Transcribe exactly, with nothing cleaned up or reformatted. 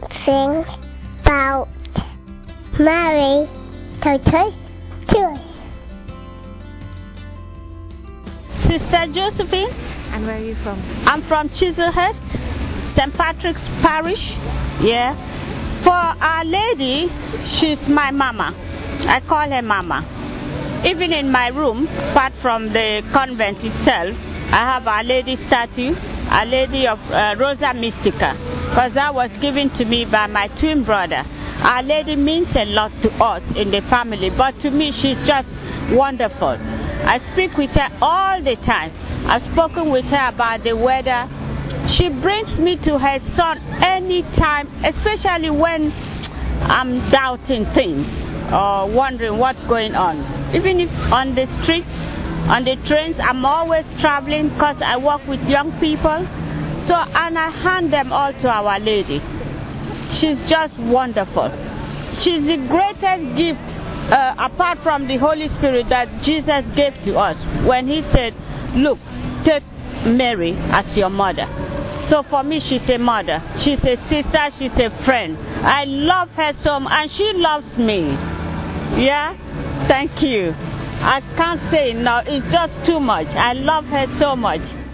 sing about Mary Tortoise Joy. Sister Josephine. And where are you from? I'm from Chislehurst, Saint Patrick's Parish. Yeah. For Our Lady, she's my mama. I call her mama. Even in my room, apart from the convent itself, I have Our Lady statue, Our Lady of uh, Rosa Mystica, because that was given to me by my twin brother. Our Lady means a lot to us in the family, but to me she's just wonderful. I speak with her all the time. I've spoken with her about the weather. She brings me to her son anytime, especially when I'm doubting things or wondering what's going on. Even if on the streets, on the trains, I'm always traveling because I work with young people. So, and I hand them all to Our Lady. She's just wonderful. She's the greatest gift uh, apart from the Holy Spirit that Jesus gave to us when he said, look, take Mary as your mother. So for me, she's a mother, she's a sister, she's a friend. I love her so much, and she loves me. Yeah? Thank you. I can't say no, it's just too much. I love her so much.